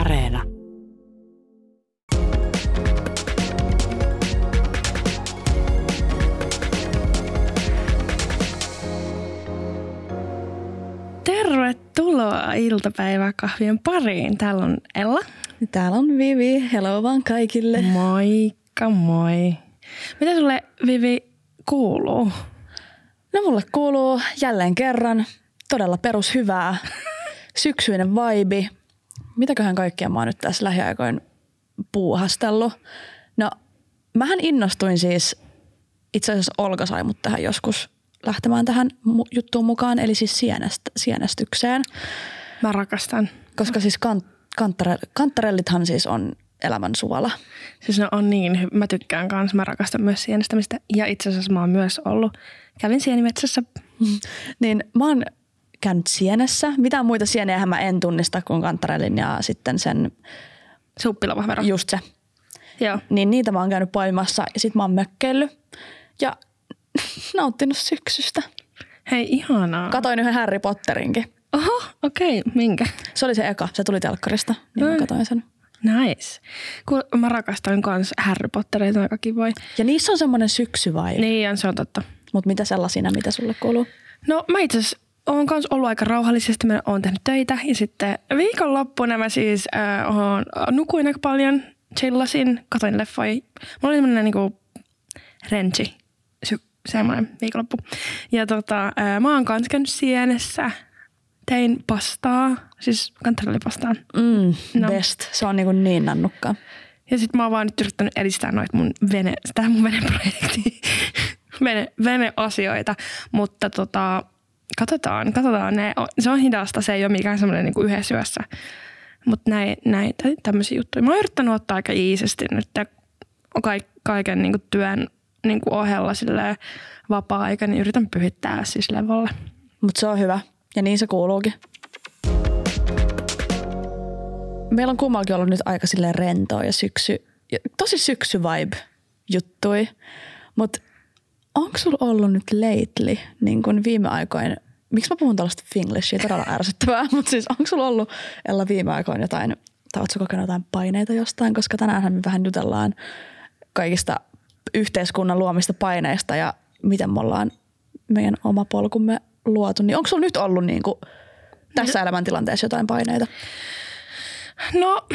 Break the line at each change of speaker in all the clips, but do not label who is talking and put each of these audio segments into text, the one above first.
Areena.
Tervetuloa iltapäiväkahvien pariin. Täällä on Ella.
Täällä on Vivi. Hello vaan kaikille.
Moikka moi. Mitä sulle, Vivi, kuuluu?
No mulle kuuluu jälleen kerran todella perushyvää. Syksyinen vibe. Mitäköhän kaikkea mä oon nyt tässä lähiaikoin puuhastellut. No mähän innostuin siis, itse asiassa Olga sai mut tähän joskus lähtemään tähän juttuun mukaan, eli siis sienästykseen.
Mä rakastan.
Koska siis kantarellithan siis on elämän suola.
Siis ne on niin, mä tykkään kanssa, mä rakastan myös sienestämistä ja itse asiassa mä oon myös ollut. Kävin sienimetsässä.
Niin mä oon käynyt sienessä. Mitään muita sieniähän mä en tunnista kuin kantarellin ja sitten sen
Suppilovahvero.
Just se.
Joo.
Niin niitä mä oon käynyt poimassa ja sit mä oon mökkeillyt ja nauttinut syksystä.
Hei, ihanaa.
Katoin yhden Harry Potterinkin.
Oho, okei. Minkä?
Se oli se eka. Se tuli telkkarista. Niin mä katoin sen.
Nice. Mä rakastan kans Harry Pottereita, aika kivoja.
Ja niissä on semmoinen syksy-vibe.
Niin, se on totta.
Mut mitä sellaisina, mitä sulle kuuluu?
No mä itse asiassa oon kans ollut aika rauhallisesti. Mä oon tehnyt töitä ja sitten viikonloppuna mä siis nukuin aika paljon. Chillasin, katoin leffoja. Mulla oli semmoinen niinku renchi. Semmoinen viikonloppu. Ja mä oon kans käynyt sienessä. Tein pastaa, siis kantarellipastaa.
Best. Se on niin nannukkaa.
Ja sit mä oon vaan nyt yrittänyt edistää noita mun veneprojektia. Veneasioita. Mutta katsotaan. Se on hidasta, se ei ole mikään semmoinen niinku yhdessä yössä. Mutta näin tämmöisiä juttuja. Mä oon yrittänyt ottaa aika iisisti nyt kaiken niinku työn niinku ohella vapaa-aika, niin yritän pyhittää siis levolle.
Mutta se on hyvä. Ja niin se kuuluukin. Meillä on kummallakin ollut nyt aika silleen rentoa ja tosi syksy-vibe juttui. Mutta onko sulla ollut nyt lately, niin kuin viime aikoina, miksi mä puhun tällaista finglishia, todella ärsyttävää, mutta siis onko sulla ollut Ella viime aikoina jotain, tai ootko kokenut jotain paineita jostain, koska tänäänhän me vähän jutellaan kaikista yhteiskunnan luomista paineista ja miten me ollaan meidän oma polkumme luotu. Niin onko sulla nyt ollut niin kuin tässä elämäntilanteessa jotain paineita?
No,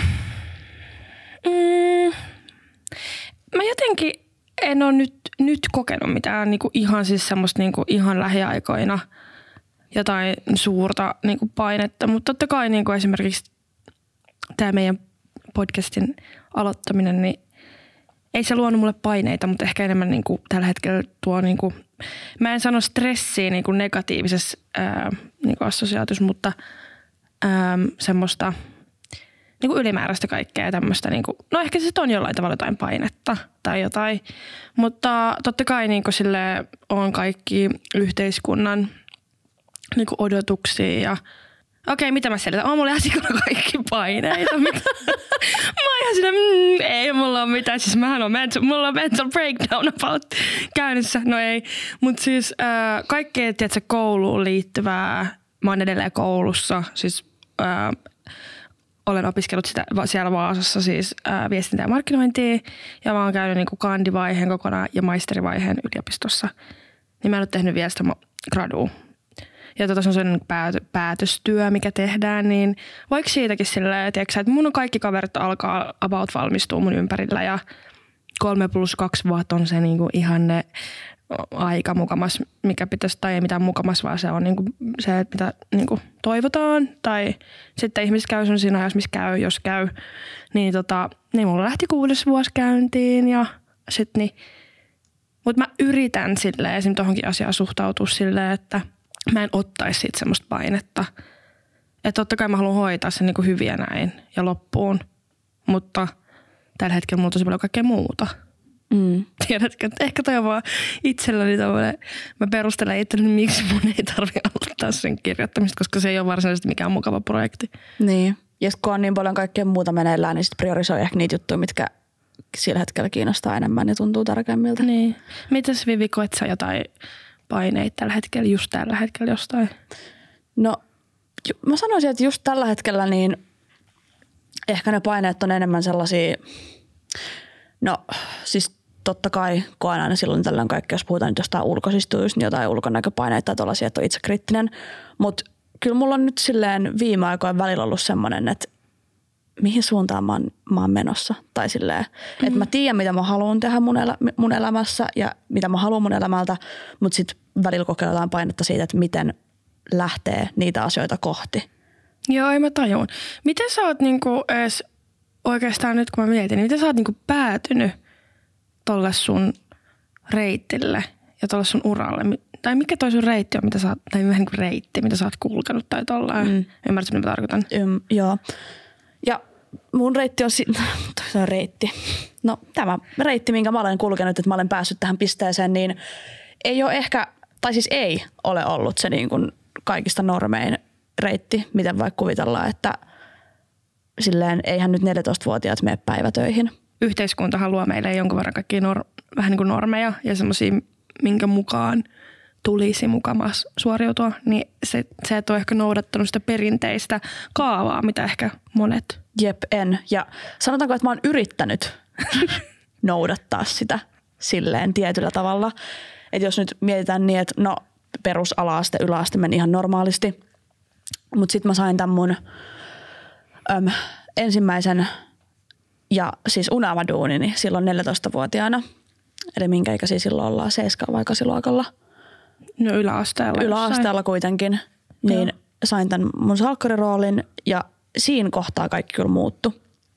mä jotenkin en ole nyt kokenut mitään niinku ihan siis semmoista niinku ihan lähiaikoina jotain suurta niinku painetta, mutta totta kai niinku esimerkiksi tämä meidän podcastin aloittaminen, niin ei se luonut mulle paineita, mutta ehkä enemmän niinku tällä hetkellä tuo niinku, mä en sano stressiä niinku negatiivisessa niinku assosiaatiossa, mutta semmoista niinku ylimääräistä kaikkea ja tämmöistä. Niinku, no ehkä se on jollain tavalla jotain painetta tai jotain, mutta totta kai niinku sille on kaikki yhteiskunnan niinku odotuksia ja okei, mitä mä selitän? Mulla ihan sikana kaikki paineita. Mä oon ihan siinä, ei mulla ole mitään. Siis mulla on mental breakdown about käynnissä. No ei. Mutta siis kaikkea, tiedätkö, kouluun liittyvää. Mä oon edelleen koulussa. Siis olen opiskellut siellä Vaasassa siis viestintä ja markkinointia. Ja mä oon käynyt niinku kandivaiheen kokonaan ja maisterivaiheen yliopistossa. Niin mä en ole tehnyt vielä sitä gradua. Ja se on sellainen päätöstyö, mikä tehdään, niin vaikka siitäkin silleen, tiedätkö, että mun kaikki kaverit alkaa about valmistua mun ympärillä ja 3+2 vuotta on se niinku ihanne aika mukamas, mikä pitäisi, tai ei mitään mukamas, vaan se on niinku se, mitä niinku toivotaan. Tai sitten ihmiset käy sun siinä ajassa, missä käy, jos käy. Niin niin mulla lähti 6. vuosi käyntiin ja sit niin. Mutta mä yritän silleen esimerkiksi tohonkin asiaan suhtautua silleen, että mä en ottaisi siitä semmoista painetta. Että totta kai mä haluan hoitaa sen niinku hyviä näin ja loppuun. Mutta tällä hetkellä mulla on tosi paljon kaikkea muuta. Tiedätkö, että ehkä toi on vaan itselläni tämmöinen, mä perustelen itselleni, miksi mun ei tarvitse aloittaa sen kirjoittamista, koska se ei ole varsinaisesti mikään mukava projekti.
Niin. Ja kun on niin paljon kaikkea muuta meneillään, niin sit priorisoi ehkä niitä juttuja, mitkä sillä hetkellä kiinnostaa enemmän ja tuntuu tärkeimmiltä.
Niin. Mitäs Vivi, koet sä jotain paineita tällä hetkellä jostain?
No mä sanoisin, että just tällä hetkellä niin ehkä ne paineet on enemmän sellaisia, no siis totta kai koen aina silloin tällöin kaikki, jos puhutaan nyt jostain ulkoisista jutuista, niin jotain ulkonäköpaineita tai tuollaisia, että on itsekriittinen. Mutta kyllä mulla on nyt silleen viime aikoina välillä ollut semmoinen, että mihin suuntaan mä oon menossa. Tai silleen, että mä tiedän, mitä mä haluan tehdä mun elämässä ja mitä mä haluan mun elämältä, mutta sitten välillä kokee jotain painetta siitä, että miten lähtee niitä asioita kohti.
Joo, ei mä tajun. Miten sä oot niinku edes, oikeastaan nyt kun mä mietin, niin miten sä oot niinku päätynyt tolle sun reitille ja tolle sun uralle? Tai mikä toi sun reitti on, mitä sä oot, tai vähän niin kuin reitti, mitä sä oot kulkenut tai tollaan? Ymmärrätkö, mitä mä tarkoitan?
Joo. Ja mun reitti on reitti. No tämä reitti, minkä mä olen kulkenut, että mä olen päässyt tähän pisteeseen, niin ei ole ehkä, tai siis ei ole ollut se niin kuin kaikista normein reitti, miten vaikka kuvitellaan, että silleen eihän nyt 14-vuotiaat mene päivätöihin.
Yhteiskunta haluaa meille jonkun verran kaikkia vähän niin kuin normeja ja semmoisia, minkä mukaan tulisi mukamas suoriutua, niin se et ole ehkä noudattanut sitä perinteistä kaavaa, mitä ehkä monet.
Jep, en. Ja sanotaanko, että mä oon yrittänyt noudattaa sitä silleen tietyllä tavalla. Että jos nyt mietitään niin, että no perus, ala-aste, yläaste meni ihan normaalisti, mutta sitten mä sain tämän mun ensimmäisen ja siis unelmaduunini silloin 14-vuotiaana. Eli minkä ikäisiä silloin ollaan, 7 vai 8 luokalla.
No yläasteella.
Yläasteella kuitenkin. Niin joo. Sain tämän mun salkkariroolin ja siinä kohtaa kaikki kyllä muuttui.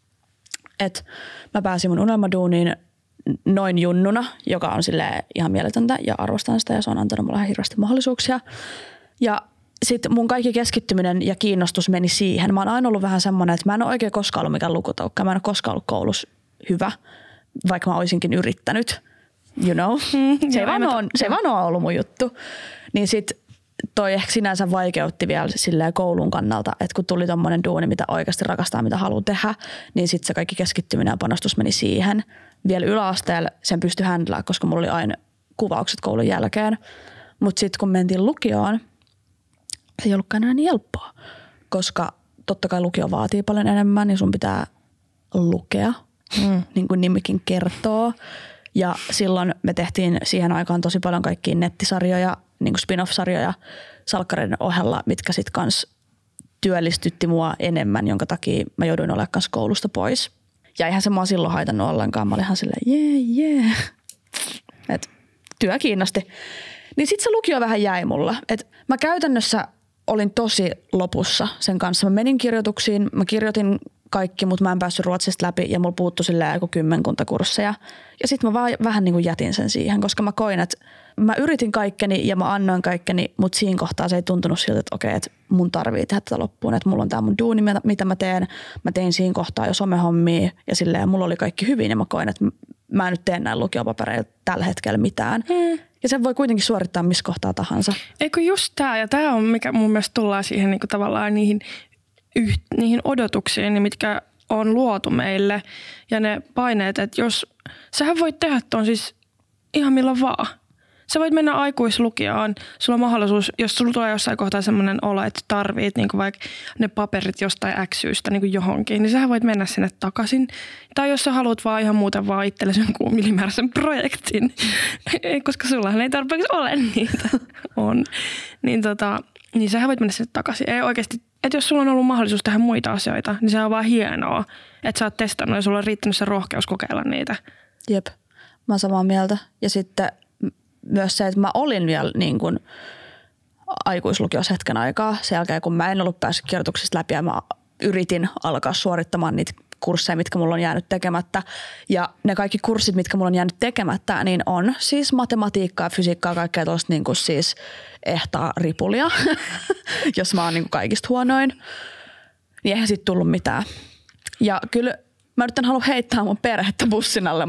Et mä pääsin mun unelmaduuniin noin junnuna, joka on silleen ihan mieletöntä ja arvostan sitä ja se on antanut mulle hirveästi mahdollisuuksia. Ja sitten mun kaikki keskittyminen ja kiinnostus meni siihen. Mä oon aina ollut vähän semmoinen, että mä en ole oikein koskaan ollut mikään lukutaukka. Mä en ole koskaan ollut koulussa hyvä, vaikka mä olisinkin yrittänyt. You know? Se ei vaan ole ollut mun juttu. Niin sit toi ehkä sinänsä vaikeutti vielä silleen koulun kannalta, että kun tuli tommonen duuni, mitä oikeasti rakastaa, mitä haluaa tehdä, niin sit se kaikki keskittyminen ja panostus meni siihen. Vielä yläasteella sen pystyi händlää, koska mulla oli aina kuvaukset koulun jälkeen. Mutta sitten kun mentiin lukioon, se ei ollutkaan enää niin helppoa, koska totta kai lukio vaatii paljon enemmän, niin sun pitää lukea, niin kuin nimikin kertoo. Ja silloin me tehtiin siihen aikaan tosi paljon kaikkia nettisarjoja, niin kuin spin-off-sarjoja salkkareiden ohella, mitkä sitten kans työllistytti mua enemmän, jonka takia mä jouduin olemaan kanssa koulusta pois. Ja eihän se mua silloin haitannut ollenkaan. Mä olin ihan silleen, että työ kiinnosti. Niin sit se lukio vähän jäi mulla. Et mä käytännössä olin tosi lopussa sen kanssa. Mä menin kirjoituksiin, mä kirjoitin kaikki, mutta mä en päässyt Ruotsista läpi ja mulla puuttui silleen joku 10 kursseja. Ja sit mä vaan vähän niin kuin jätin sen siihen, koska mä koin, että mä yritin kaikkeni ja mä annoin kaikkeni, mutta siinä kohtaa se ei tuntunut siltä, että okei, että mun tarvii tehdä tätä loppuun. Että mulla on tää mun duuni, mitä mä teen. Mä tein siinä kohtaa jo somehommia ja silleen mulla oli kaikki hyvin ja mä koin, että mä en nyt tee näin lukiopapereilla tällä hetkellä mitään. Ja sen voi kuitenkin suorittaa missä kohtaa tahansa.
Eikö just tää, ja tää on mikä mun mielestä tullaan siihen niinku tavallaan niihin odotuksiin, mitkä on luotu meille ja ne paineet, että jos sähän voit tehdä ton siis ihan milloin vaan. Sä voit mennä aikuislukioon, sulla on mahdollisuus, jos sulla tulee jossain kohtaa semmoinen olo, että tarvit niinku vaikka ne paperit jostain X-syystä niinku johonkin, niin sähän voit mennä sinne takaisin. Tai jos sä haluat vaan ihan muuten vaan itsellesi jonkun ylimääräisen projektin, koska sullahan ei tarpeeksi ole niitä on. Niin sähän voit mennä sinne takaisin. Ei oikeasti, että jos sulla on ollut mahdollisuus tehdä muita asioita, niin se on vaan hienoa, että sä oot testannut ja sulla on riittänyt se rohkeus kokeilla niitä.
Jep, mä oon samaa mieltä. Ja sitten myös se, että mä olin vielä niin kuin aikuislukiossa hetken aikaa sen jälkeen, kun mä en ollut päässyt kirjoituksista läpi ja mä yritin alkaa suorittamaan niitä kursseja, mitkä mulla on jäänyt tekemättä. Ja ne kaikki kurssit, mitkä mulla on jäänyt tekemättä, niin on siis matematiikkaa, fysiikkaa, kaikkea tuosta niin kuin siis ehtaa ripulia, jos mä oon niin kuin kaikista huonoin. Niin eihän siitä tullut mitään. Ja kyllä mä nyt en halua heittää mun perhettä bussin alle,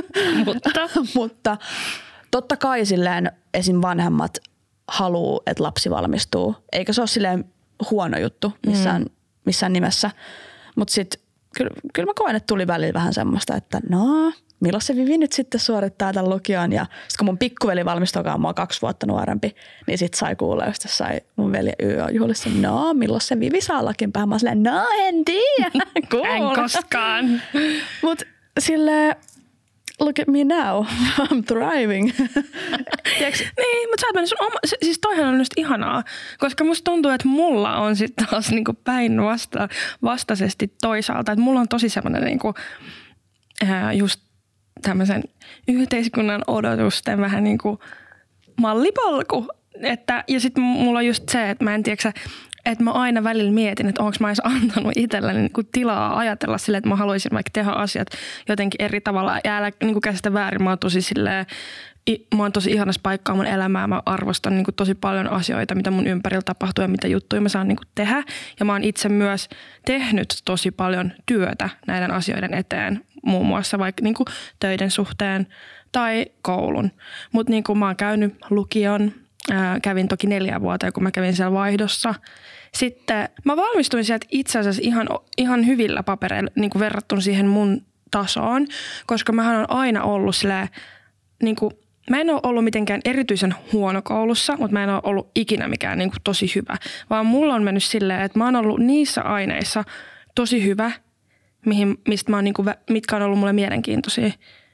mutta totta kai silleen esim. Vanhemmat haluu, että lapsi valmistuu. Eikä se ole silleen huono juttu missään nimessä. Mutta sitten kyllä mä koen, että tuli välillä vähän semmoista, että no, milloin se Vivi nyt sitten suorittaa tämän lukion. Ja sitten kun mun pikkuveli valmistui, joka on mua 2 vuotta nuorempi, niin sitten sai kuulla, jos sai mun veli YÖ-juhlissa, no milloin se Vivi saa lakinpäähän. Mä silleen, no en tiedä. Cool.
En koskaan.
Mut silleen, look at me now, I'm thriving.
Niin, mutta sä oot mennyt sun oma, siis toihan on just ihanaa, koska musta tuntuu, että mulla on sitten taas niinku päinvastaisesti toisaalta, että mulla on tosi semmoinen niinku, just tämmöisen yhteiskunnan odotusten vähän niinku mallipolku, ja sitten mulla on just se, että mä en tiedä, että mä aina välillä mietin, että onko mä edes antanut itselleni niinku tilaa ajatella silleen, että mä haluaisin vaikka tehdä asiat jotenkin eri tavalla. Ja älä niinku käsitä väärin, mä oon tosi silleen, mä oon tosi ihanassa paikkaa mun elämää. Mä arvostan niinku tosi paljon asioita, mitä mun ympärillä tapahtuu ja mitä juttuja mä saan niinku tehdä. Ja mä oon itse myös tehnyt tosi paljon työtä näiden asioiden eteen, muun muassa vaikka niinku töiden suhteen tai koulun. Mutta niinku mä oon käynyt lukion. Kävin toki 4 vuotta, kun mä kävin siellä vaihdossa. Sitten mä valmistuin sieltä itse asiassa ihan hyvillä papereilla niin kuin verrattuna siihen mun tasoon, koska mähän on aina ollut silleen, niin kuin, mä en ole ollut mitenkään erityisen huono koulussa, mutta mä en ole ollut ikinä mikään niin kuin tosi hyvä, vaan mulla on mennyt silleen, että mä oon ollut niissä aineissa tosi hyvä, mistä mä oon, niin kuin, mitkä on ollut mulle mielenkiintoisia.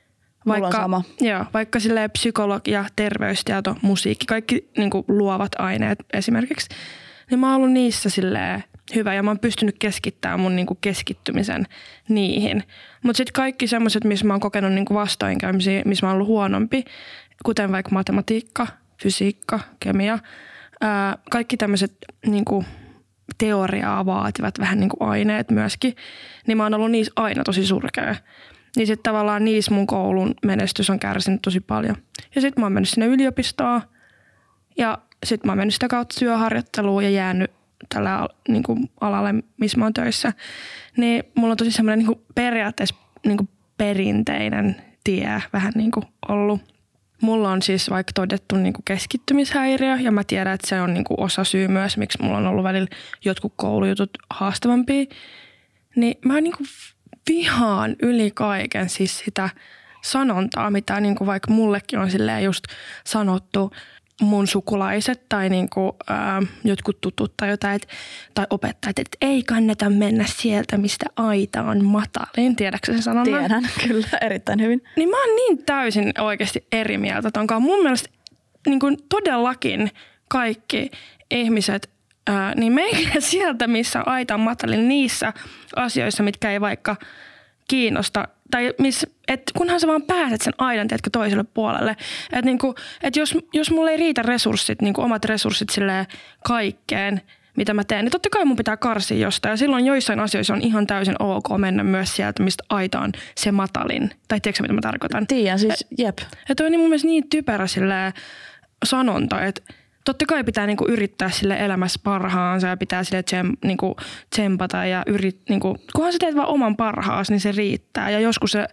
Vaikka silleen psykologia, terveystieto, musiikki, kaikki niin kuin luovat aineet esimerkiksi, niin mä oon ollut niissä silleen hyvä ja mä oon pystynyt keskittämään mun niin kuin keskittymisen niihin. Mutta sitten kaikki semmoiset, missä mä oon kokenut niin kuin vastoinkäymisiä, missä mä oon ollut huonompi, kuten vaikka matematiikka, fysiikka, kemia, kaikki tämmöiset niin kuin teoriaa vaativat vähän niin kuin aineet myöskin, niin mä oon ollut niissä aina tosi surkea. Niin sitten tavallaan niissä mun koulun menestys on kärsinyt tosi paljon. Ja sitten mä oon mennyt sinne yliopistoon ja sitten mä oon mennyt sitä kautta työharjoitteluun ja jäänyt tällä niin kuin alalle, missä mä oon töissä. Niin mulla on tosi semmoinen niin kuin periaatteessa niin kuin perinteinen tie vähän niin kuin ollut. Mulla on siis vaikka todettu niin kuin keskittymishäiriö ja mä tiedän, että se on niin kuin osa syy myös, miksi mulla on ollut välillä jotkut koulujutut haastavampia. Niin mä niin kuin vihaan yli kaiken siis sitä sanontaa, mitä niin kuin vaikka mullekin on silleen just sanottu mun sukulaiset tai niin kuin, jotkut tutut tai jotain, tai opettajat, että ei kannata mennä sieltä, mistä aita on matalin. Tiedätkö se sanonnan?
Tiedän, kyllä, erittäin hyvin.
Niin mä oon niin täysin oikeasti eri mieltä tonkaan. Mun mielestä niin kuin todellakin kaikki ihmiset niin meikä sieltä, missä aita on matalin niissä asioissa, mitkä ei vaikka kiinnosta. Tai kunhan sä vaan pääset sen aidan, tiedätkö, toiselle puolelle. Että niinku, jos mulla ei riitä resurssit, niinku omat resurssit silleen kaikkeen, mitä mä teen, niin totta kai mun pitää karsia jostain. Ja silloin joissain asioissa on ihan täysin ok mennä myös sieltä, mistä aita on se matalin. Tai tiedätkö, mitä mä tarkoitan?
Tiedän, siis jep.
Ja toi on niin mun mielestä niin typerä silleen sanonta, että totta kai pitää niinku yrittää sille elämässä parhaansa ja pitää sille niinku tsempata ja niinku, kunhan sä teet vaan oman parhaas, niin se riittää. Ja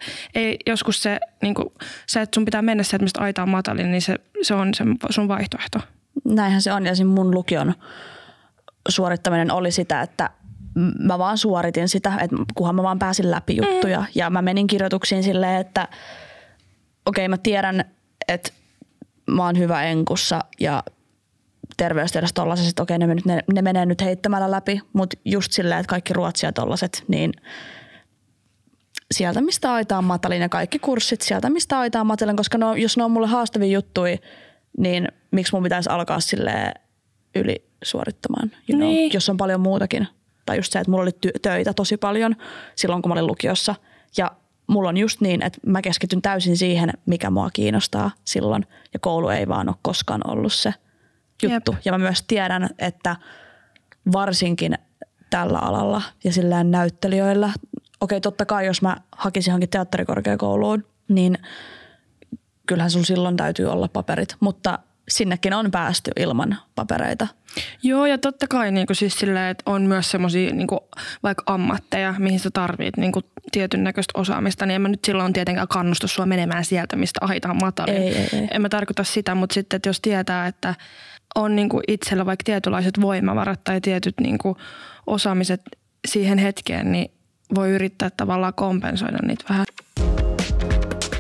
joskus se niinku, se, että sun pitää mennä sieltä, mistä aita on matalin, niin se on se sun vaihtoehto.
Näinhän se on ja siinä mun lukion suorittaminen oli sitä, että mä vaan suoritin sitä, että kunhan mä vaan pääsin läpi juttuja. Ja mä menin kirjoituksiin silleen, että okei, mä tiedän, että mä oon hyvä enkussa ja terveystiedossa tollaset, että okei, ne menee nyt heittämällä läpi, mutta just silleen, että kaikki ruotsia tollaset, niin sieltä mistä aita on matalin ja kaikki kurssit sieltä mistä aita on matalin, koska jos ne on mulle haastavia juttuja, niin miksi mun pitäisi alkaa silleen yli suorittamaan,
niin.
Jos on paljon muutakin. Tai just se, että mulla oli töitä tosi paljon silloin, kun mä olin lukiossa ja mulla on just niin, että mä keskityn täysin siihen, mikä mua kiinnostaa silloin ja koulu ei vaan ole koskaan ollut se juttu. Jep. Ja mä myös tiedän, että varsinkin tällä alalla ja sillään näyttelijöillä, okei, totta kai jos mä hakisin johonkin teatterikorkeakouluun, niin kyllähän sulla silloin täytyy olla paperit, mutta sinnekin on päästy ilman papereita.
Joo, ja totta kai niin kuin siis silleen, että on myös semmoisia niin kuin vaikka ammatteja, mihin sä tarvit niin kuin tietyn näköistä osaamista, niin en mä nyt silloin tietenkään kannusta sua menemään sieltä, mistä aita on matalin.
Ei.
En mä tarkoita sitä, mutta sitten, että jos tietää, että on niin kuin itsellä vaikka tietynlaiset voimavarat tai tietyt niin kuin osaamiset siihen hetkeen, niin voi yrittää tavallaan kompensoida niitä vähän.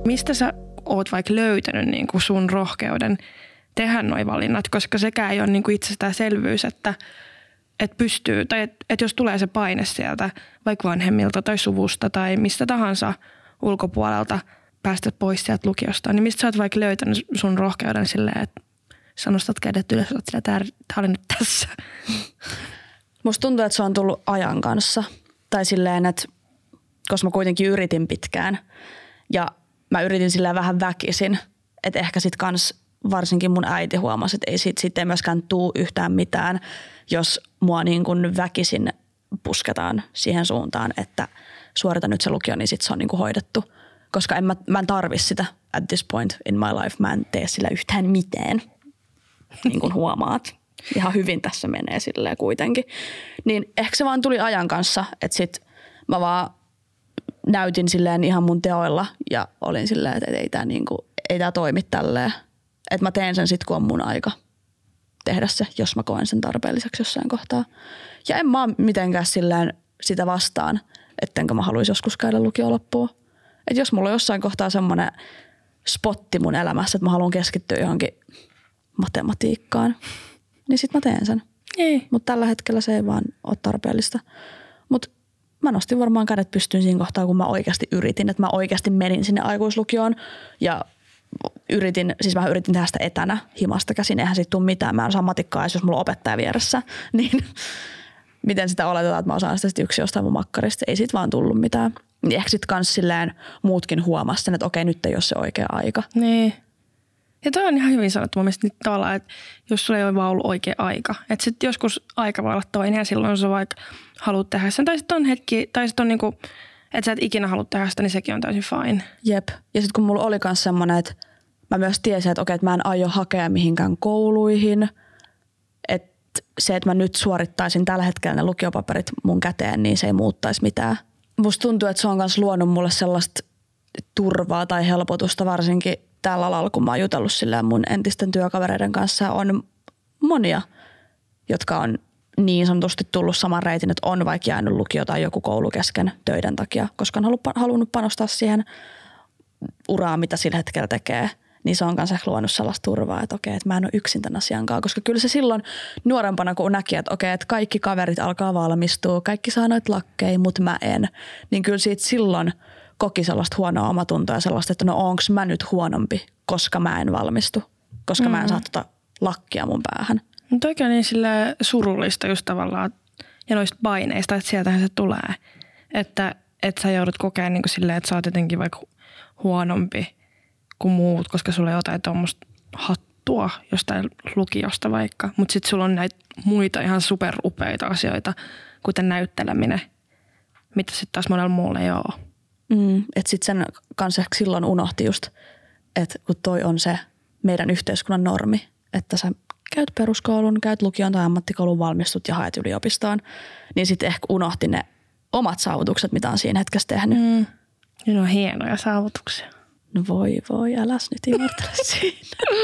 Mistä sä oot vaikka löytänyt niin kuin sun rohkeuden tehdä noi valinnat, koska sekään ei ole niin kuin itsestäänselvyys, että pystyy, tai että jos tulee se paine sieltä vaikka vanhemmilta tai suvusta tai mistä tahansa ulkopuolelta päästä pois sieltä lukiosta, niin mistä sä oot vaikka löytänyt sun rohkeuden silleen, että sä nostat kädet ylös, että tää oli nyt tässä.
Musta tuntuu, että se on tullut ajan kanssa. Tai silleen, että koska mä kuitenkin yritin pitkään ja mä yritin silleen vähän väkisin, että ehkä sit kans varsinkin mun äiti huomasi, että ei siitä ei myöskään tuu yhtään mitään, jos mua niin kuin väkisin pusketaan siihen suuntaan, että suorita nyt se lukio, niin sit se on niin kuin hoidettu. Koska mä en tarvi sitä at this point in my life. Mä en tee sillä yhtään mitään, niin kuin huomaat. Ihan hyvin tässä menee silleen kuitenkin. Niin ehkä se vaan tuli ajan kanssa, että sit mä vaan näytin silleen ihan mun teoilla ja olin silleen, että ei tää toimi tälleen. Että mä teen sen sit, kun on mun aika tehdä se, jos mä koen sen tarpeelliseksi jossain kohtaa. Ja en mä ole mitenkään silleen sitä vastaan, ettenkö mä haluaisi joskus käydä lukio loppuun. Että jos mulla on jossain kohtaa semmoinen spotti mun elämässä, että mä haluan keskittyä johonkin matematiikkaan, niin sit mä teen sen. Mutta tällä hetkellä se ei vaan ole tarpeellista. Mutta mä nostin varmaan kädet pystyyn siinä kohtaa, kun mä oikeasti yritin. Että mä oikeasti menin sinne aikuislukioon ja mä yritin tehdä sitä etänä himasta käsin. Eihän siitä tule mitään. Mä en osaa matikkaa edes, jos mulla on opettaja vieressä. Niin miten sitä oletetaan, että mä osaan sitä yksin jostain mun makkarista. Ei siitä vaan tullut mitään. Niin ehkä sit kans silleen muutkin huomasi sen, että okei, nyt ei ole se oikea aika.
Niin. Ja toi on ihan hyvin sanottu mun mielestä nyt tavallaan, että jos sulla ei ole vaan ollut oikea aika. Että sitten joskus aika voi olla toinen ja silloin sä vaikka haluat tehdä sen. Tai sitten on hetki, tai sitten on niinku, että sä et ikinä halua tehdä sitä, niin sekin on täysin fine.
Jep. Ja sitten kun mulla oli kans semmoinen, että mä myös tiesin, että okei, että mä en aio hakea mihinkään kouluihin. Että se, että mä nyt suorittaisin tällä hetkellä ne lukiopaperit mun käteen, niin se ei muuttaisi mitään. Musta tuntuu, että se on myös luonut mulle sellaista turvaa tai helpotusta varsinkin tällä alalla, kun mä oon jutellut sillä mun entisten työkavereiden kanssa. On monia, jotka on niin sanotusti tullut saman reitin, että on vaikka jäänyt lukio tai joku koulu kesken töiden takia, koska on halunnut panostaa siihen uraan, mitä sillä hetkellä tekee. Niin se on kanssa luonut sellaista turvaa, että okei, että mä en ole yksin tämän asiankaan. Koska kyllä se silloin nuorempana, kun näki, että okei, että kaikki kaverit alkaa valmistua, kaikki saa noita lakkeja, mutta mä en. Niin kyllä siitä silloin koki sellaista huonoa omatuntoa ja sellaista, että no onks mä nyt huonompi, koska mä en valmistu. Koska mä en saa tota lakkia mun päähän.
Mutta oikein niin sille surullista just tavallaan ja noista paineista, että sieltähän se tulee. Että sä joudut kokemaan niin kuin silleen, että sä oot jotenkin vaikka huonompi kuin muut, koska sulla ei ole jotain tuommoista hattua jostain lukiosta vaikka. Mutta sitten sulla on näitä muita ihan superupeita asioita, kuten näytteleminen, mitä sitten taas monella muulla ei ole.
Että sitten sen kanssa silloin unohti just, että kun toi on se meidän yhteiskunnan normi, että sä käyt peruskoulun, käyt lukion tai ammattikoulun, valmistut ja haet yliopistoon, niin sitten ehkä unohti ne omat saavutukset, mitä on siinä hetkessä tehnyt.
Ne on hienoja saavutuksia.
No voi, äläs nyt imartele siinä.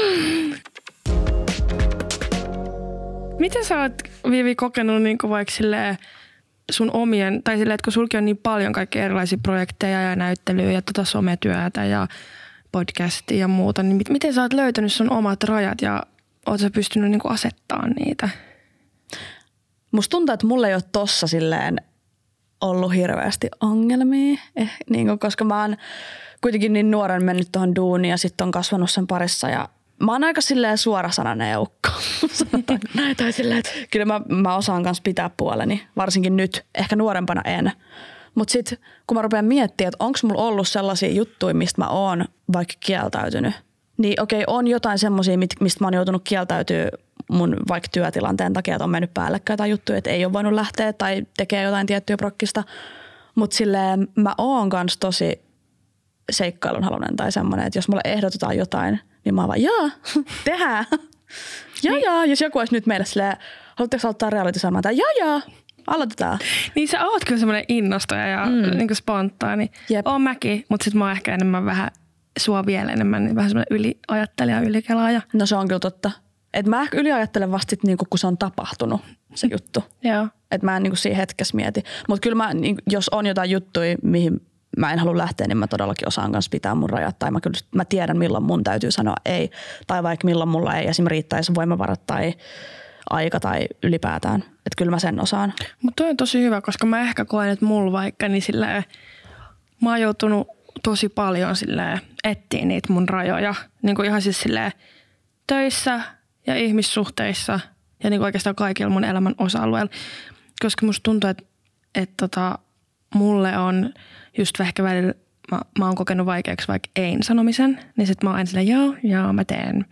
Miten sä oot, Viivi, kokenut niin vaikka silleen sun omien, tai silleen, että kun sulki on niin paljon kaikkia erilaisia projekteja ja näyttelyä ja sometyötä ja podcastia ja muuta, niin miten sä oot löytänyt sun omat rajat ja oot sä pystynyt niin asettamaan niitä?
Musta tuntuu, että mulla ei ole tossa silleen ollut hirveästi ongelmia, koska mä oon kuitenkin niin nuoren mennyt tuohon duuniin ja sitten on kasvanut sen parissa ja mä oon aika silleen suorasanainen eukko. Näin tai silleen, että kyllä mä osaan kanssa pitää puoleni, varsinkin nyt, ehkä nuorempana en. Mutta sitten kun mä rupean miettimään, että onko mulla ollut sellaisia juttuja, mistä mä oon vaikka kieltäytynyt, niin okei, on jotain semmoisia, mistä mä oon joutunut kieltäytyä mun vaikka työtilanteen takia, että on mennyt päällekkäin tai juttuja, että ei ole voinut lähteä tai tekee jotain tiettyä prokkista. Mutta silleen mä oon kanssa tosi seikkailunhaluinen tai semmoinen, että jos mulle ehdotetaan jotain, niin mä oon vaan, tehdään. Jos joku olisi nyt meille silleen, haluatteko aloittaa reality-sarmaa? Tai aloitetaan.
Niin sä oot kyllä semmoinen innostaja ja niin spontaani. Oon mäkin, mutta sit mä oon ehkä enemmän vähän, sua vielä enemmän, niin vähän semmoinen yliajattelija, ylikelaaja.
No se on kyllä totta. Että mä ehkä yliajattelen vasta sit, niin kun se on tapahtunut se juttu.
Joo.
Että mä en niin siinä hetkessä mieti. Mutta kyllä mä, jos on jotain juttuja, mihin mä en halua lähteä, niin mä todellakin osaan kanssa pitää mun rajat. Tai mä tiedän, milloin mun täytyy sanoa ei. Tai vaikka milloin mulla ei esimerkiksi riittäisi voimavarat tai aika tai ylipäätään. Että kyllä mä sen osaan.
Mutta toi on tosi hyvä, koska mä ehkä koen, että mulla vaikka, niin silleen, mä oon joutunut tosi paljon silleen etsiä niitä mun rajoja. Niin kuin ihan siis silleen töissä ja ihmissuhteissa ja niin kuin oikeastaan kaikilla mun elämän osa-alueilla. Koska musta tuntuu, että mulle on just ehkä välillä, mä oon kokenut vaikeaksi vaikka ei sanomisen. Niin sit mä oon aina silleen, joo, mä teen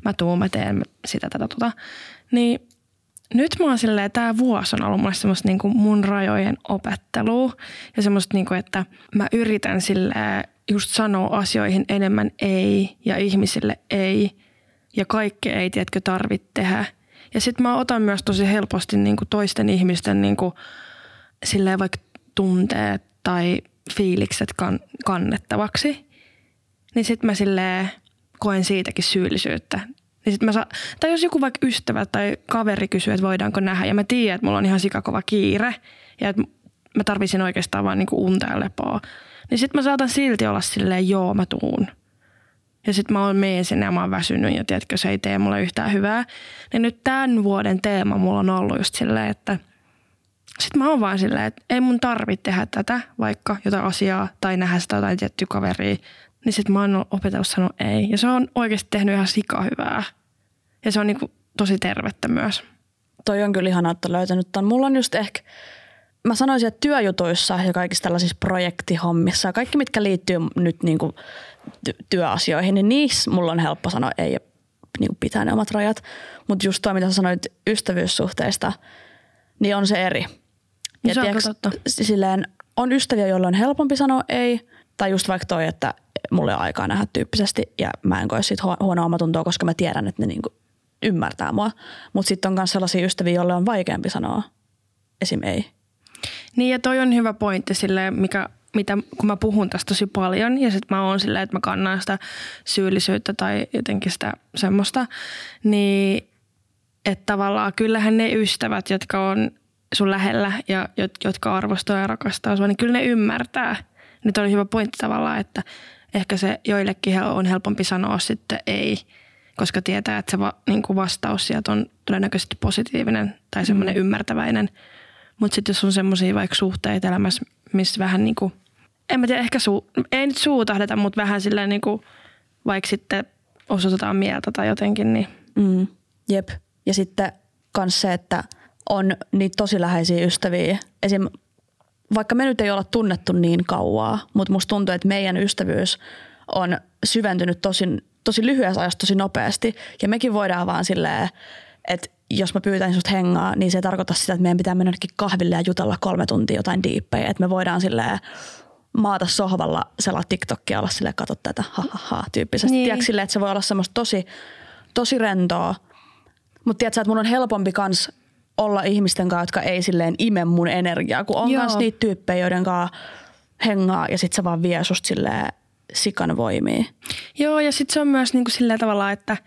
sitä, tätä. Niin nyt mä oon silleen, tää vuosi on ollut mulle semmoista niinku mun rajojen opettelua. Ja semmoista niinku, että mä yritän silleen just sanoa asioihin enemmän ei ja ihmisille ei. Ja kaikki ei, tiedätkö, tarvitse tehdä. Ja sit mä otan myös tosi helposti niinku toisten ihmisten niinku silleen vaikka tunteet tai fiilikset kannettavaksi. Niin sit mä silleen koen siitäkin syyllisyyttä. Niin sit tai jos joku vaikka ystävä tai kaveri kysyy, että voidaanko nähdä. Ja mä tiedän, että mulla on ihan sikakova kiire. Ja että mä tarvitsin oikeastaan vaan niinku unta ja lepoa. Niin sit mä saatan silti olla silleen, joo mä tuun. Ja sit mä menen sinne ja mä oon väsynyt ja tiedätkö, se ei tee mulle yhtään hyvää. Niin nyt tämän vuoden teema mulla on ollut just silleen, että sit mä oon vaan silleen, että ei mun tarvitse tehdä tätä, vaikka jotain asiaa tai nähdä sitä jotain tiettyä kaveria. Niin sit mä oon opetellut sanoa ei. Ja se on oikeasti tehnyt ihan sikahyvää. Ja se on niinku tosi tervettä myös.
Toi on kyllä ihanaa, että on löytänyt ton. Mulla on just ehkä, mä sanoisin, että työjutuissa ja kaikissa tällaisissa projektihommissa, kaikki mitkä liittyy nyt niinku työasioihin, niin niissä mulla on helppo sanoa ei ja niinku pitää ne omat rajat. Mutta just toi, mitä sä sanoit ystävyyssuhteista, niin on se eri. Ja
se on totta.
Silleen, on ystäviä, joilla on helpompi sanoa ei, tai just vaikka toi, että mulla ei ole aikaa nähdä tyyppisesti ja mä en koe siitä huonoa omatuntoa, koska mä tiedän, että ne niinku ymmärtää mua. Mutta sitten on myös sellaisia ystäviä, joille on vaikeampi sanoa esim. Ei.
Niin ja toi on hyvä pointti silleen, mitä kun mä puhun tästä tosi paljon ja sitten mä oon silleen, että mä kannan sitä syyllisyyttä tai jotenkin sitä semmoista, niin että tavallaan kyllähän ne ystävät, jotka on sun lähellä ja jotka arvostaa ja rakastaa sua, niin kyllä ne ymmärtää. Nyt oli hyvä pointti tavallaan, että ehkä se joillekin on helpompi sanoa sitten ei, koska tietää, että se niinku vastaus sieltä on todennäköisesti positiivinen tai semmoinen ymmärtäväinen. Mutta sitten jos on semmoisia vaikka suhteita elämässä, missä vähän niinku, en mä tiedä, ehkä ei nyt suutahdeta, mutta vähän silleen niinku, vaikka sitten osoitetaan mieltä tai jotenkin. Niin.
Jep. Ja sitten kans se, että on niitä tosi läheisiä ystäviä. Esim. Vaikka me nyt ei olla tunnettu niin kauaa, mutta musta tuntuu, että meidän ystävyys on syventynyt tosi lyhyessä ajassa tosi nopeasti. Ja mekin voidaan vaan silleen, että jos mä pyytäisin susta hengaa, niin se ei tarkoita sitä, että meidän pitää mennä kahville ja jutella 3 tuntia jotain diippejä. Että me voidaan silleen maata sohvalla, selaa TikTokia, olla silleen, kato tätä, tyyppisesti.
Niin.
Tiedätkö silleen, että se voi olla semmoista tosi rentoa. Mutta tiedätkö, että mun on helpompi kans olla ihmisten kanssa, jotka ei silleen ime mun energiaa, kun on kans niitä tyyppejä, joiden kanssa hengaa ja sit se vaan vie susta silleen sikan voimia.
Joo, ja sit se on myös niinku silleen tavalla, että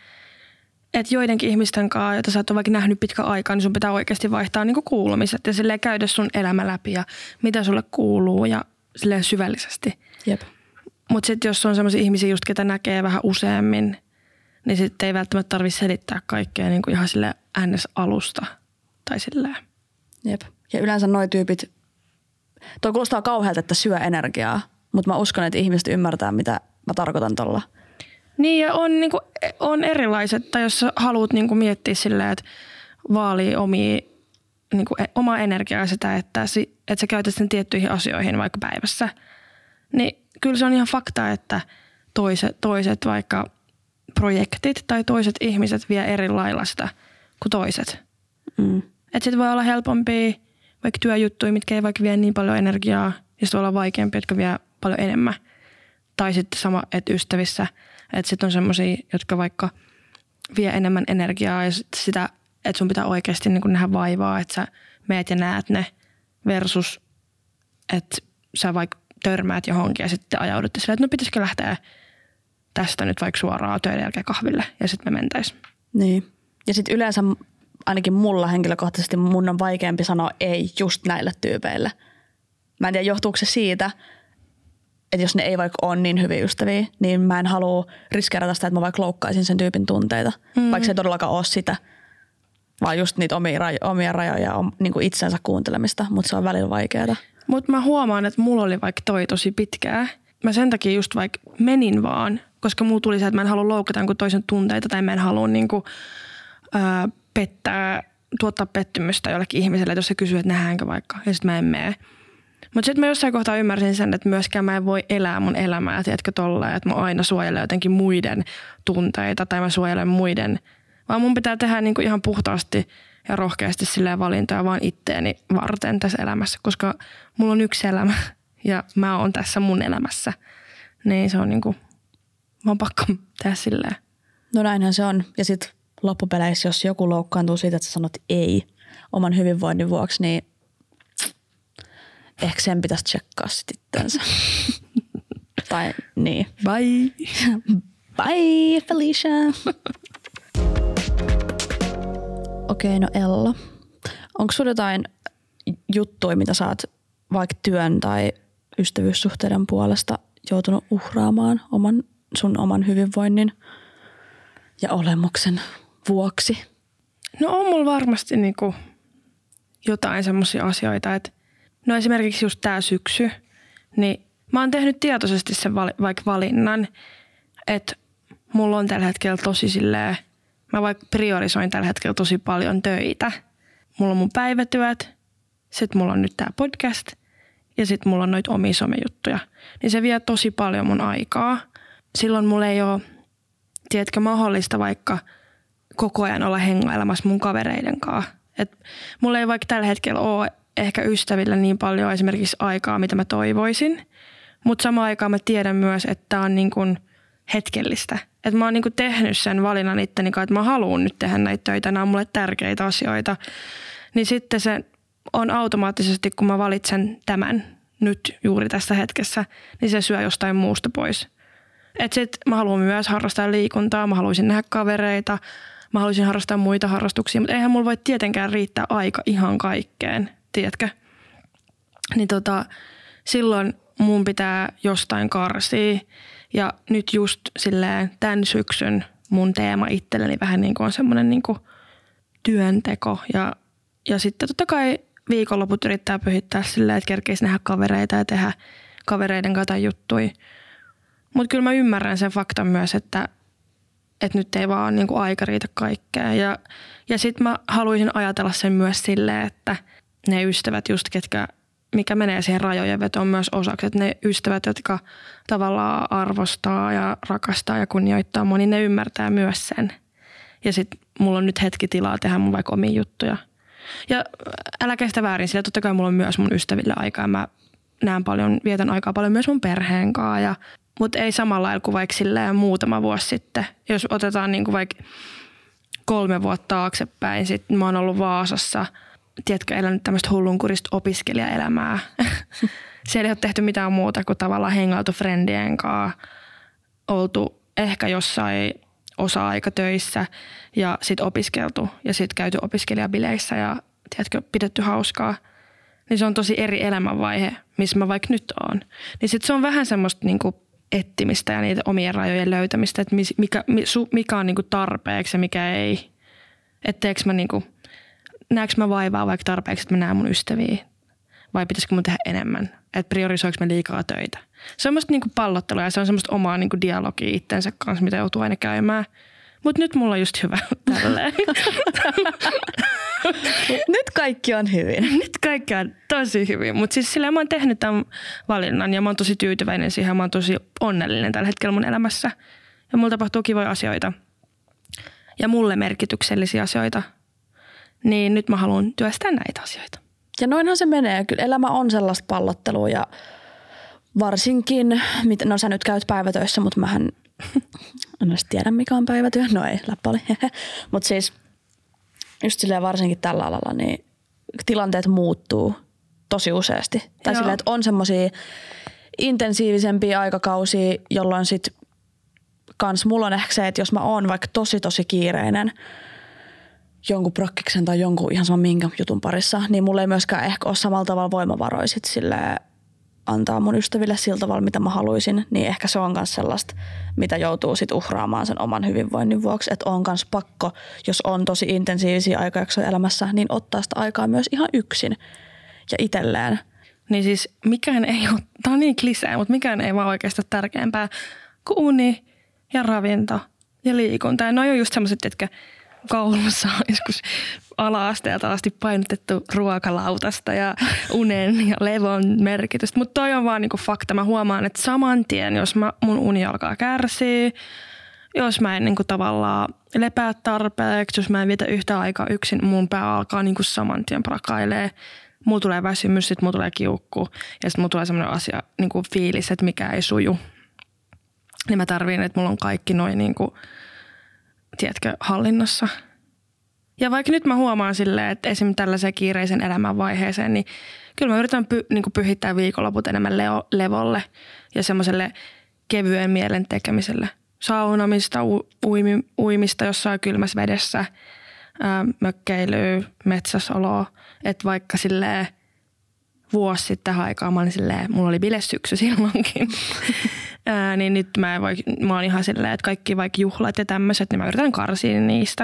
joidenkin ihmisten kanssa, joita sä oot vaikka nähnyt pitkä aikaa, niin sun pitää oikeasti vaihtaa niinku kuulumiset ja silleen käydä sun elämä läpi ja mitä sulle kuuluu ja silleen syvällisesti.
Jep.
Mut sit jos on semmoisia ihmisiä just, ketä näkee vähän useammin, niin sitten ei välttämättä tarvitse selittää kaikkea niinku ihan silleen NS-alusta tai silleen.
Jep. Ja yleensä noi tyypit, toi kuulostaa kauhealta, että syö energiaa, mutta mä uskon, että ihmiset ymmärtää, mitä mä tarkoitan tolla.
Niin ja on erilaiset, tai jos sä haluat niinku miettiä silleen, että vaalii omaa energiaa sitä, että sä käytät sen tiettyihin asioihin vaikka päivässä, niin kyllä se on ihan fakta, että toiset vaikka projektit tai toiset ihmiset vie eri lailla sitä kuin toiset. Että sit voi olla helpompia vaikka työjuttuja, mitkä ei vaikka vie niin paljon energiaa, ja sit voi olla vaikeampia, jotka vie paljon enemmän. Tai sitten sama, että ystävissä, että sit on semmosia, jotka vaikka vie enemmän energiaa ja sitä, että sun pitää oikeasti niin kun nähdä vaivaa, että sä meet ja näet ne versus, että sä vaikka törmäät johonkin ja sitten ajaudutte silleen, että no pitäisikö lähteä tästä nyt vaikka suoraan töiden jälkeen kahville ja sitten me mentäisiin.
Niin. Ja sitten yleensä ainakin mulla henkilökohtaisesti mun on vaikeampi sanoa ei just näille tyypeille. Mä en tiedä, johtuuko se siitä, että jos ne ei vaikka ole niin hyviä ystäviä, niin mä en halua riskeerata sitä, että mä vaikka loukkaisin sen tyypin tunteita, vaikka se ei todellakaan ole sitä, vaan just niitä omia rajoja ja niin kuin itsensä kuuntelemista, mutta se on välillä vaikeaa.
Mutta mä huomaan, että mulla oli vaikka toi tosi pitkää. Mä sen takia just vaikka menin vaan, koska mulla tuli se, että mä en halua loukata jonkun toisen tunteita tai mä en halua niinku, tuottaa pettymystä jollekin ihmiselle, että jos se kysyy, että nähdäänkö vaikka, ja sitten mä en mene. Mutta sitten mä jossain kohtaa ymmärsin sen, että myöskään mä en voi elää mun elämää, tiedätkö tolleen, että mä aina suojelen jotenkin muiden tunteita tai mä suojelen muiden, vaan mun pitää tehdä niinku ihan puhtaasti ja rohkeasti silleen valintoja vaan itteeni varten tässä elämässä, koska mulla on yksi elämä ja mä oon tässä mun elämässä. Niin se on niinku, mä oon pakko tehdä silleen.
No näinhän se on. Ja sitten loppupeleissä, jos joku loukkaantuu siitä, että sä sanot ei oman hyvinvoinnin vuoksi, niin ehkä sen pitäisi tsekkaa sit itteensä. Tai niin.
Bye.
Bye, Felicia. Okei, no Ella. Onko sulla jotain juttuja, mitä sä oot vaikka työn tai ystävyyssuhteiden puolesta joutunut uhraamaan sun oman hyvinvoinnin ja olemuksen vuoksi?
No on mulla varmasti niinku jotain semmoisia asioita, että no esimerkiksi just tää syksy, niin mä oon tehnyt tietoisesti sen vaikka valinnan, että mulla on tällä hetkellä tosi silleen, mä vaikka priorisoin tällä hetkellä tosi paljon töitä. Mulla on mun päivätyöt, sit mulla on nyt tää podcast ja sit mulla on noita omia somejuttuja. Niin se vie tosi paljon mun aikaa. Silloin mulla ei ole, tiedätkö, mahdollista vaikka koko ajan olla hengailemassa mun kavereiden kanssa. Et mulla ei vaikka tällä hetkellä ole ehkä ystävillä niin paljon esimerkiksi aikaa, mitä mä toivoisin. Mutta samaan aikaan mä tiedän myös, että tää on niin kuin hetkellistä. Että mä oon niinku tehnyt sen valinnan itteni kanssa, että mä haluan nyt tehdä näitä töitä. Nämä on mulle tärkeitä asioita. Niin sitten se on automaattisesti, kun mä valitsen tämän nyt juuri tässä hetkessä, niin se syö jostain muusta pois. Että sit mä haluan myös harrastaa liikuntaa, mä haluaisin nähdä kavereita, mä haluaisin harrastaa muita harrastuksia, mutta eihän mulla voi tietenkään riittää aika ihan kaikkeen, tiedätkö? Niin silloin mun pitää jostain karsia. Ja nyt just silleen tämän syksyn mun teema itselleni vähän niin kuin on semmoinen niin kuin työnteko. Ja sitten totta kai viikonloput yrittää pyhittää silleen, että kerkeisi nähdä kavereita ja tehdä kavereiden kanssa juttuja. Mutta kyllä mä ymmärrän sen faktan myös, että nyt ei vaan niin kuin aika riitä kaikkea. Ja sitten mä haluaisin ajatella sen myös silleen, että ne ystävät just mikä menee siihen rajojen vetoon myös osaksi. Että ne ystävät, jotka tavallaan arvostaa ja rakastaa ja kunnioittaa mua, niin ne ymmärtää myös sen. Ja sitten mulla on nyt hetki tilaa tehdä mun vaikka omia juttuja. Ja älä kestä väärin, sillä totta kai mulla on myös mun ystäville aikaa. Mä vietän aikaa paljon myös mun perheen kanssa. Mutta ei samalla lailla kuin vaikka silleen muutama vuosi sitten. Jos otetaan niin kuin vaikka 3 vuotta taaksepäin, sitten mä oon ollut Vaasassa, tiedätkö, elänyt tämmöistä hullunkurista opiskelijaelämää. Siellä ei ole tehty mitään muuta kuin tavallaan hengautu friendien kanssa, oltu ehkä jossain osa-aikatöissä ja sitten opiskeltu ja sitten käyty opiskelijabileissä ja tiedätkö, pidetty hauskaa. Niin se on tosi eri elämänvaihe, missä mä vaikka nyt oon. Niin sitten se on vähän semmoista niinku ettimistä ja niitä omien rajojen löytämistä, että mikä on niinku tarpeeksi ja mikä ei. Etteikö mä niinku, näekö mä vaivaa vaikka tarpeeksi, että mä näen mun ystäviä vai pitäisikö mun tehdä enemmän? Että priorisoiko mä liikaa töitä? Se on semmoista niinku pallottelua ja se on semmoista omaa niinku dialogia itsensä kanssa, mitä joutuu aina käymään. Mutta nyt mulla on just hyvä tälleen.
Nyt kaikki on hyvin.
Nyt kaikki on tosi hyvin. Mutta siis silleen mä oon tehnyt tämän valinnan ja mä oon tosi tyytyväinen siihen. Mä oon tosi onnellinen tällä hetkellä mun elämässä. Ja mulla tapahtuu kivoja asioita. Ja mulle merkityksellisiä asioita. Niin nyt mä haluan työstää näitä asioita.
Ja noinhan se menee. Kyllä elämä on sellaista pallottelua ja varsinkin, no sä nyt käyt päivätöissä, mutta mähän en edes tiedä mikä on päivätyö. No ei, läppä oli. Mutta siis just silleen varsinkin tällä alalla, niin tilanteet muuttuu tosi useasti. Tai silleen, että on semmosia intensiivisempiä aikakausia, jolloin sit kans mulla on ehkä se, että jos mä oon vaikka tosi kiireinen jonkun prokkiksen tai jonkun ihan sama minkä jutun parissa, niin mulla ei myöskään ehkä ole samalla tavalla voimavaroja sit silleen antaa mun ystäville sillä tavalla, mitä mä haluaisin, niin ehkä se on myös sellaista, mitä joutuu sit uhraamaan sen oman hyvinvoinnin vuoksi. Että on myös pakko, jos on tosi intensiivisiä aikajaksoja elämässä, niin ottaa sitä aikaa myös ihan yksin ja itselleen.
Niin siis mikään ei ole, tää on niin klisee, mutta mikään ei vaan oikeastaan tärkeämpää kuin uni ja ravinto ja liikunta. Ja ne on just sellaiset, että koulussa on joskus ala-asteelta asti painotettu ruokalautasta ja unen ja levon merkitystä. Mutta toi on vaan niinku fakta. Mä huomaan, että saman tien, jos mun uni alkaa kärsiä, jos mä en niinku tavallaan lepää tarpeeksi, jos mä en vietä yhtä aikaa yksin, mun pää alkaa niinku saman tien prakailee. Mulla tulee väsymys, sit mulla tulee kiukku ja sit mulla tulee semmoinen asia, niinku fiilis, että mikä ei suju. Niin mä tarviin, että mulla on kaikki noin niinku, tiedätkö, hallinnassa. Ja vaikka nyt mä huomaan silleen, että esimerkiksi tällaiseen kiireisen elämän vaiheeseen, niin kyllä mä yritän niinku pyhittää viikonloput enemmän levolle ja semmoiselle kevyen mielen tekemiselle. Saunamista, uimista jossain kylmässä vedessä, mökkeilyä, metsäsoloa. Että vaikka silleen vuosi sitten tähän aikaan mä olin silleen, mulla oli bilesyksy silloinkin. Niin nyt mä oon ihan silleen, että kaikki vaikka juhlat ja tämmöiset, niin mä yritän karsia niistä.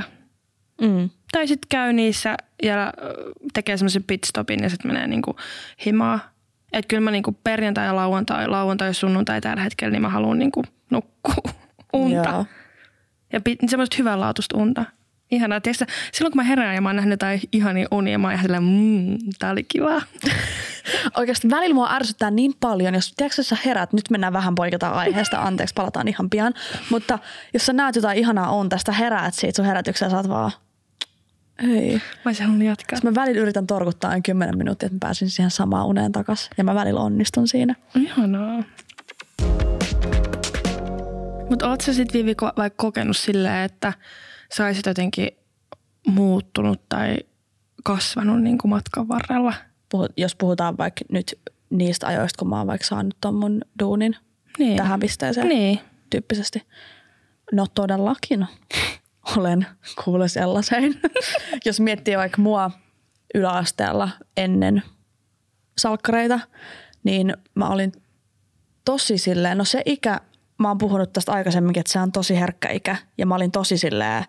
Tai sitten käy niissä ja tekee semmoisen pitstopin ja sitten menee niinku himaa. Että kyllä mä niinku perjantai ja lauantai ja sunnuntai tällä hetkellä, niin mä haluan niinku nukkua unta. Joo. Ja semmoista hyvänlaatuista unta. Ihanaa. Tiedätkö, silloin kun mä herään ja mä oon nähnyt jotain ihania unia, mä oon ihan silleen, tää oli kivaa.
Oikeasti välillä mua ärsyttää niin paljon, jos tiedätkö, sä herät, nyt mennään vähän poiketaan aiheesta, anteeksi, palataan ihan pian. Mutta jos sä näet jotain ihanaa unta, sitä heräät siitä sun herätykseen, sä oot vaan, ei.
Mä olisin halunnut jatkaa.
Mä välillä yritän torkuttaa aina 10 minuuttia, että mä pääsin siihen samaan uneen takas. Ja mä välillä onnistun siinä.
Ihanaa. Mutta oot sä sit Vivi vaikka kokenut silleen, että sä olisit jotenkin muuttunut tai kasvanut niin kuin matkan varrella?
Jos puhutaan vaikka nyt niistä ajoista, kun mä oon vaikka saanut ton mun duunin tähän pisteeseen tyyppisesti. No todellakin olen kuule sellaisen. Jos miettii vaikka mua yläasteella ennen salkkareita, niin mä olin tosi silleen, no se ikä, mä oon puhunut tästä aikaisemminkin, että se on tosi herkkä ikä ja mä olin tosi silleen,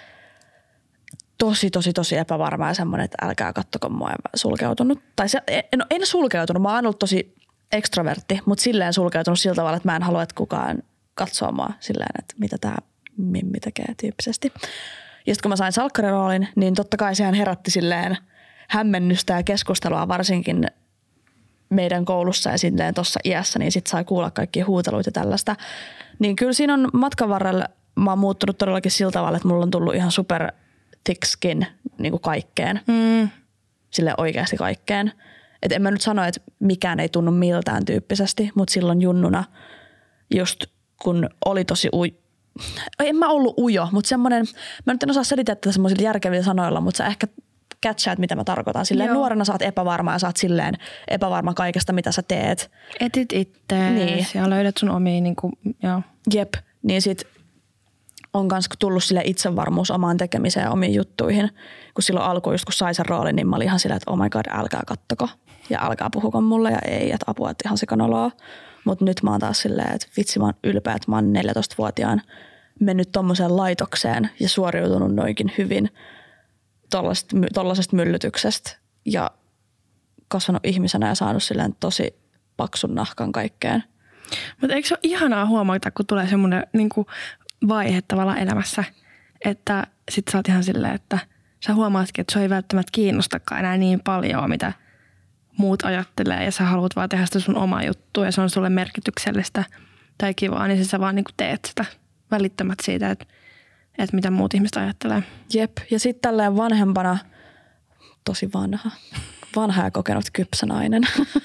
tosi epävarma ja semmoinen, että älkää kattoko mua ja sulkeutunut. Tai se, en sulkeutunut, mä oon ollut tosi ekstrovertti, mutta silleen sulkeutunut sillä tavalla, että mä en halua, että kukaan katsoo mua silleen, että mitä tää mimmi tekee tyyppisesti. Ja sitten kun mä sain salkkariroolin, niin totta kai sehän herätti silleen hämmennystä ja keskustelua varsinkin meidän koulussa ja silleen tuossa iässä, niin sit sai kuulla kaikkia huuteluita ja tällaista. Niin kyllä siinä on matkan varrella, mä oon muuttunut todellakin sillä tavalla, että mulla on tullut ihan super thick skin niin kuin kaikkeen. Silleen oikeasti kaikkeen. Et en mä nyt sano, että mikään ei tunnu miltään tyyppisesti, mutta silloin junnuna just kun oli tosi en mä ollut ujo, mutta semmoinen, mä nyt en osaa selittää tätä semmoisilla järkevillä sanoilla, mutta sä ehkä catchaat, mitä mä tarkoitan. Silleen nuorena sä oot epävarma ja sä oot silleen epävarma kaikesta, mitä sä teet.
Etit ittees ja löydät sun omia niinku, joo.
Jep, niin sit on kans tullut sille itsevarmuus omaan tekemiseen ja omiin juttuihin. Kun silloin alkuun just kun sai sen roolin, niin mä olin ihan silleen, että oh my god, älkää kattoko. Ja älkää puhuko mulle ja ei, että apua, että ihan sikanoloa. Mutta nyt mä oon taas silleen, että vitsi mä oon ylpeä, että mä oon 14-vuotiaan mennyt tommoseen laitokseen ja suoriutunut noinkin hyvin tollasesta myllytyksestä. Ja kasvanut ihmisenä ja saanut silleen tosi paksun nahkan kaikkeen.
Mutta eikö se ole ihanaa huomata, kun tulee semmoinen niinku vaihe tavallaan elämässä, että sit sä oot ihan silleen, että sä huomaatkin, että sua ei välttämättä kiinnostakaan enää niin paljon, mitä muut ajattelee ja sä haluat vaan tehdä sitä sun omaa juttua ja se on sulle merkityksellistä tai kivaa, niin sä vaan niinku teet sitä välittämättä siitä, että mitä muut ihmiset ajattelee.
Jep, ja sitten tälleen vanhempana, tosi vanha ja kokenut kypsä nainen,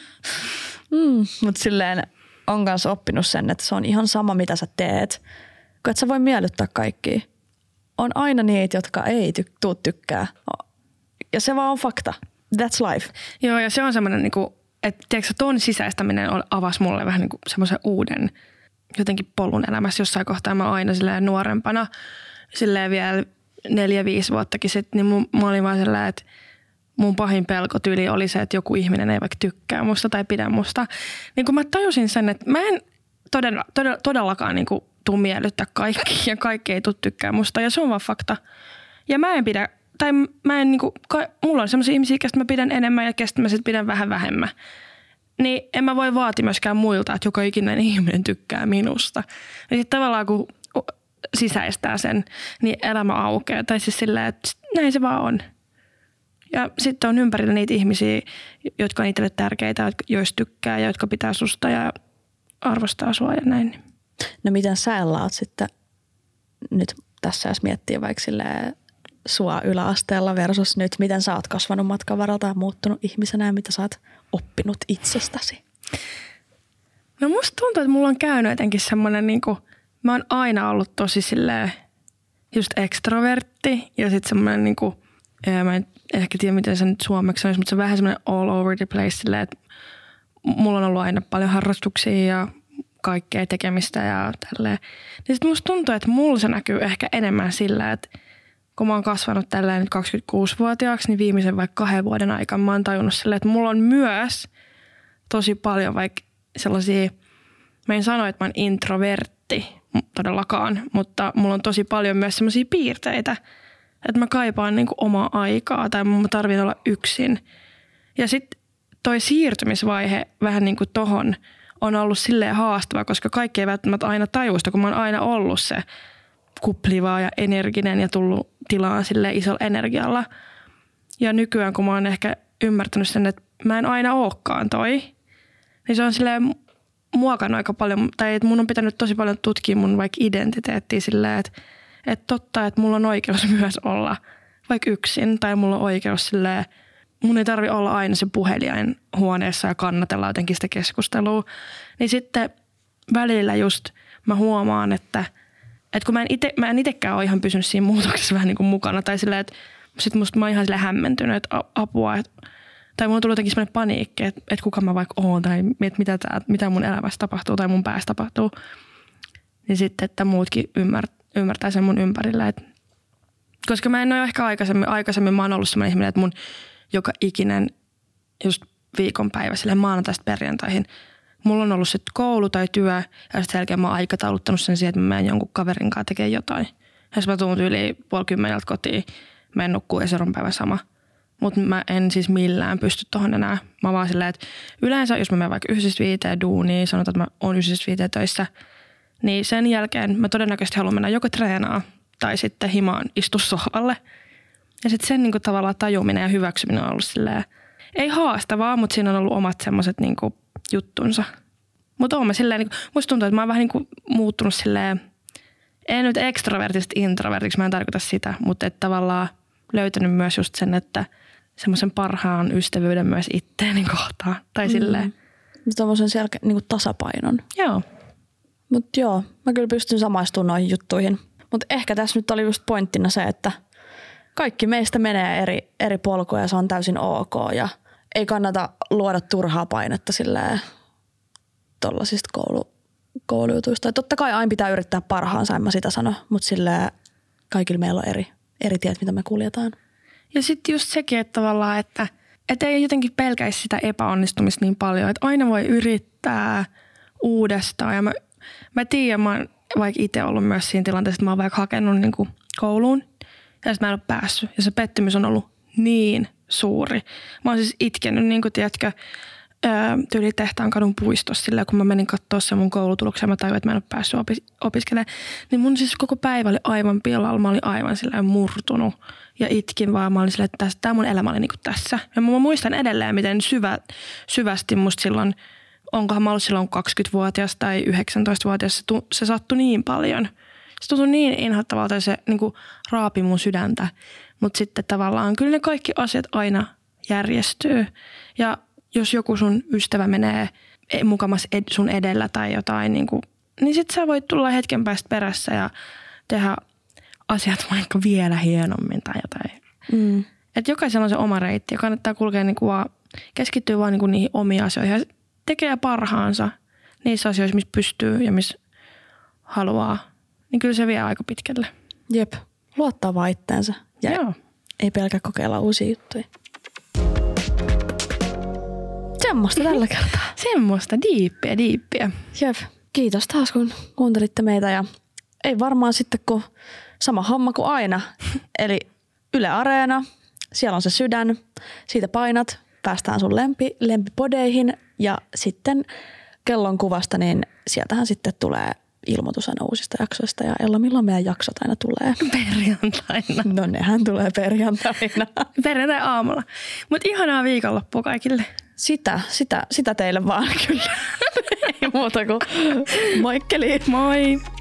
mutta silleen on kanssa oppinut sen, että se on ihan sama mitä sä teet, kun et sä voi miellyttää kaikkia. On aina niitä, jotka ei tuu tykkää ja se vaan on fakta. That's life.
Joo, ja se on semmoinen, niinku, että tiedätkö, ton sisäistäminen avasi mulle vähän niinku semmoisen uuden jotenkin polun elämässä. Jossain kohtaa mä aina silleen nuorempana, silleen vielä 4-5 vuottakin sitten, niin mä olin vaan silleen, että mun pahin pelkotyyli oli se, että joku ihminen ei vaikka tykkää musta tai pidä musta. Niin kun mä tajusin sen, että mä en todellakaan niin kuin tuu miellyttää kaikki ja kaikki ei tuu tykkää musta ja se on vaan fakta. Ja mä en pidä, tai mä en niinku, mulla on sellaisia ihmisiä, kestä mä pidän enemmän ja kestä mä sit pidän vähän vähemmän. Niin en mä voi vaatia myöskään muilta, että joka ikinen ihminen tykkää minusta. Ja sit tavallaan kun sisäistää sen, niin elämä aukeaa. Tai siis silleen, että näin se vaan on. Ja sitten on ympärillä niitä ihmisiä, jotka on itselle tärkeitä, joista tykkää ja jotka pitää susta ja arvostaa sua ja näin.
No miten sä elaat sitten nyt tässä, jos miettii vaikka silleen sua yläasteella versus nyt, miten sä oot kasvanut matkan varalta ja muuttunut ihmisenä ja mitä sä oot oppinut itsestäsi?
No musta tuntuu, että mulla on käynyt jotenkin semmoinen niinku, mä oon aina ollut tosi silleen just ekstrovertti ja sit semmoinen niinku, mä en ehkä tiedä miten se nyt suomeksi olisi, mutta se on vähän semmoinen all over the place silleen, että mulla on ollut aina paljon harrastuksia ja kaikkea tekemistä ja tälleen. Niin sit musta tuntuu, että mulla se näkyy ehkä enemmän sillä, että kun mä oon kasvanut tälleen nyt 26-vuotiaaksi, niin viimeisen vaikka 2 vuoden aikana mä oon tajunnut silleen, että mulla on myös tosi paljon vaikka sellaisia, mä en sano, että mä oon introvertti todellakaan, mutta mulla on tosi paljon myös sellaisia piirteitä, että mä kaipaan niinku omaa aikaa tai mä tarvitsen olla yksin. Ja sitten toi siirtymisvaihe vähän niin kuin tohon on ollut silleen haastava, koska kaikki ei välttämättä aina tajusta, kun mä oon aina ollut se kupliva ja energinen ja tullut tilaan silleen isolla energialla. Ja nykyään, kun mä oon ehkä ymmärtänyt sen, että mä en aina olekaan toi, niin se on silleen muokannut aika paljon, tai että mun on pitänyt tosi paljon tutkia mun vaikka identiteettiä silleen, että totta, että mulla on oikeus myös olla vaikka yksin, tai mulla on oikeus silleen, mun ei tarvi olla aina se puheliain huoneessa ja kannatella jotenkin sitä keskustelua. Niin sitten välillä just mä huomaan, että kun mä en itekään ole ihan pysynyt siinä muutoksessa vähän niin kuin mukana. Tai silleen, että sit musta mä oon ihan silleen hämmentynyt, että apua. Tai mulla on tullut jotenkin sellainen paniikki, että kuka mä vaikka oon tai mitä mun elämässä tapahtuu tai mun päässä tapahtuu. Niin sitten, että muutkin ymmärtää sen mun ympärillä. Koska mä en ole ehkä aikaisemmin mä oon ollut sellainen ihminen, että mun joka ikinen just viikonpäivä silleen maanantaista perjantaihin. Mulla on ollut sitten koulu tai työ ja sitten sen jälkeen mä oon aikatauluttanut sen siihen, että mä menen jonkun kaverin kanssa tekemään jotain. Ja mä tuun yli 9:30 kotiin, mä en nukkuu ja seuraavan päivän sama. Mutta mä en siis millään pysty tohon enää. Mä vaan silleen, että yleensä jos mä menen vaikka 9-5 duuniin, sanotaan, että mä oon 9-5 töissä, niin sen jälkeen mä todennäköisesti haluan mennä joko treenaa tai sitten himaan istua sohvalle. Ja sitten sen niinku tavallaan tajuminen ja hyväksyminen on ollut silleen, ei haastavaa, mutta siinä on ollut omat semmoiset niinku juttunsa. Mutta oon mä silleen, niinku, musta tuntuu, että mä oon vähän niinku muuttunut silleen, ei nyt ekstrovertista introvertiksi, mä en tarkoita sitä, mutta että tavallaan löytänyt myös just sen, että semmoisen parhaan ystävyyden myös itteeni kohtaan. Tai silleen.
Tommoisen niinku tasapainon.
Joo.
Mutta joo, mä kyllä pystyn samaistumaan noihin juttuihin. Mutta ehkä tässä nyt oli just pointtina se, että kaikki meistä menee eri polkuja ja se on täysin ok. Ja ei kannata luoda turhaa painetta silleen tollasista koulujutuista. Totta kai aina pitää yrittää parhaansa, en mä sitä sano. Mutta silleen kaikilla meillä on eri tiet, mitä me kuljetaan.
Ja sitten just sekin, että tavallaan, että ei jotenkin pelkäisi sitä epäonnistumista niin paljon. Että aina voi yrittää uudestaan. Ja mä tiedän, mä oon vaikka itse ollut myös siinä tilanteessa, että mä oon vaikka hakenut niin kuin kouluun. Ja sitten mä en ole päässyt. Ja se pettymys on ollut niin suuri. Mä oon siis itkenyt, niin kuin tiedätkö, tyyli Tehtaankadun puistossa silleen, kun mä menin katsoa sen mun koulutuloksen ja mä tajuin, että mä en ole päässyt opiskelemaan. Niin mun siis koko päivä oli aivan pilalla. Mä olin aivan silleen murtunut ja itkin vaan. Mä olin silleen, että tää mun elämä oli niin kuin tässä. Ja mä muistan edelleen, miten syvästi musta silloin, onkohan mä ollut silloin 20-vuotias tai 19-vuotias, se sattui niin paljon. Se tuntui niin inhottavalta ja se niin kuin raapi mun sydäntä. Mutta sitten tavallaan kyllä ne kaikki asiat aina järjestyy. Ja jos joku sun ystävä menee mukamas sun edellä tai jotain, niin sit sä voit tulla hetken päästä perässä ja tehdä asiat vaikka vielä hienommin tai jotain. Että jokaisella on se oma reitti ja kannattaa kulkea keskittyä vaan niihin omiin asioihin ja tekee parhaansa niissä asioissa, missä pystyy ja missä haluaa. Niin kyllä se vie aika pitkälle.
Jep, luottaa vaan itteensä ja
Joo.
ei pelkää kokeilla uusia juttuja. semmoista tällä kertaa.
Semmoista diippiä.
Jep, kiitos taas kun kuuntelitte meitä ja ei varmaan sitten kun sama homma kuin aina. Eli Yle Areena, siellä on se sydän, siitä painat, päästään sun lempipodeihin ja sitten kellon kuvasta, niin sieltähän sitten tulee ilmoitus aina uusista jaksoista ja Ella, milloin meidän jaksot aina tulee?
Perjantaina.
No nehän tulee perjantaina.
Perjantai aamulla. Mutta ihanaa viikonloppua kaikille.
Sitä teille vaan kyllä. Ei muuta kuin moikkeli.
Moi!